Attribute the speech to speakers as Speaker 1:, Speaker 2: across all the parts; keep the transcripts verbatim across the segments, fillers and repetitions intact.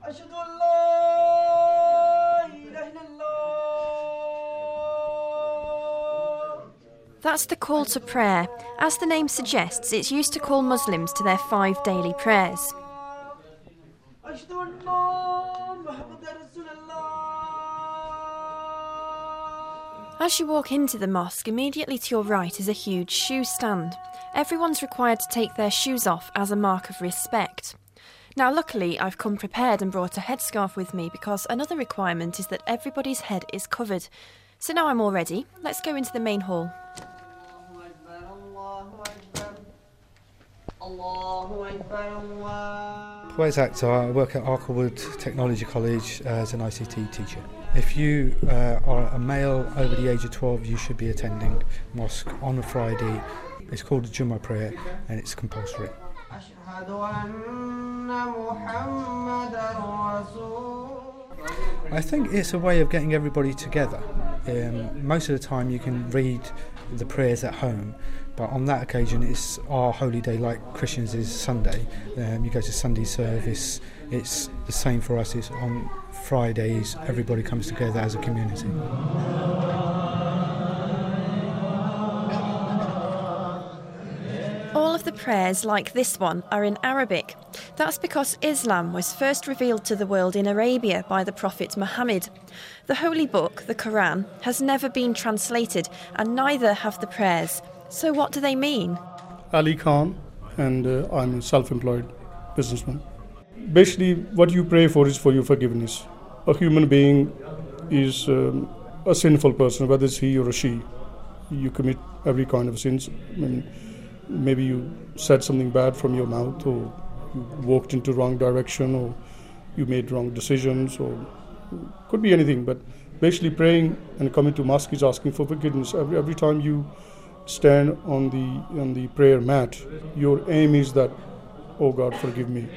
Speaker 1: That's the call to prayer. As the name suggests, it's used to call Muslims to their five daily prayers. As you walk into the mosque, immediately to your right is a huge shoe stand. Everyone's required to take their shoes off as a mark of respect. Now, luckily, I've come prepared and brought a headscarf with me because another requirement is that everybody's head is covered. So now I'm all ready. Let's go into the main hall.
Speaker 2: Wes Akhtar, I work at Arklewood Technology College as an I C T teacher. If you uh, are a male over the age of twelve, you should be attending mosque on a Friday. It's called the Jummah prayer and it's compulsory. I think it's a way of getting everybody together. Um, most of the time you can read the prayers at home, but on that occasion it's our holy day, like Christians is Sunday. Um, you go to Sunday service, it's the same for us. It's on Fridays, everybody comes together as a community.
Speaker 1: All of the prayers, like this one, are in Arabic. That's because Islam was first revealed to the world in Arabia by the Prophet Muhammad. The holy book, the Quran, has never been translated, and neither have the prayers. So what do they mean?
Speaker 3: Ali Khan, and uh, I'm a self-employed businessman. Basically, what you pray for is for your forgiveness. A human being is um, a sinful person, whether it's he or a she. You commit every kind of sins. I mean, maybe you said something bad from your mouth, or you walked into the wrong direction, or you made wrong decisions, or could be anything. But basically praying and coming to mosque is asking for forgiveness. Every, every time you stand on the on the prayer mat, your aim is that, oh God, forgive me.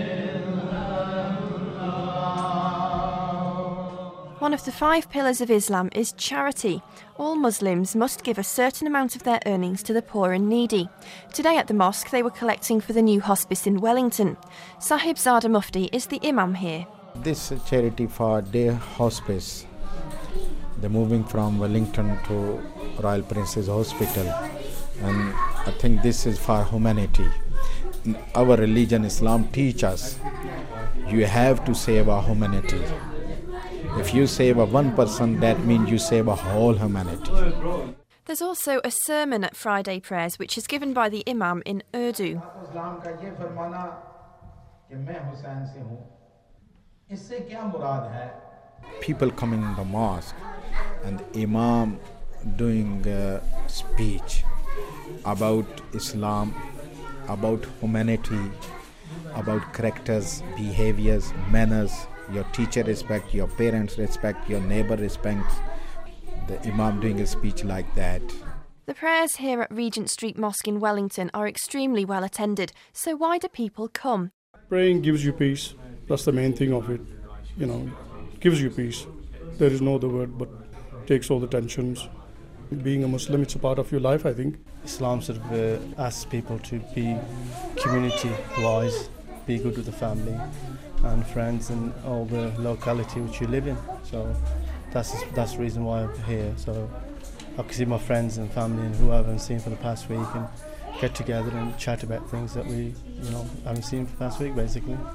Speaker 1: One of the five pillars of Islam is charity. All Muslims must give a certain amount of their earnings to the poor and needy. Today at the mosque they were collecting for the new hospice in Wellington. Sahib Zada Mufti is the imam here.
Speaker 4: This charity for day hospice, they're moving from Wellington to Royal Prince's Hospital, and I think this is for humanity. Our religion, Islam, teaches us you have to save our humanity. If you save a one person, that means you save a whole humanity.
Speaker 1: There's also a sermon at Friday prayers, which is given by the imam in Urdu.
Speaker 4: People coming in the mosque and the imam doing a speech about Islam, about humanity, about characters, behaviors, manners. Your teacher respect, your parents respect, your neighbor respects. The imam doing a speech like that.
Speaker 1: The prayers here at Regent Street Mosque in Wellington are extremely well attended. So why do people come?
Speaker 3: Praying gives you peace. That's the main thing of it. You know, it gives you peace. There is no other word, but takes all the tensions. Being a Muslim, it's a part of your life, I think.
Speaker 5: Islam sort of uh, asks people to be community-wise, be good with the family and friends and all the locality which you live in. So that's that's the reason why I'm here. So I can see my friends and family and who I haven't seen for the past week and get together and chat about things that we, you know, haven't seen for the past week, basically.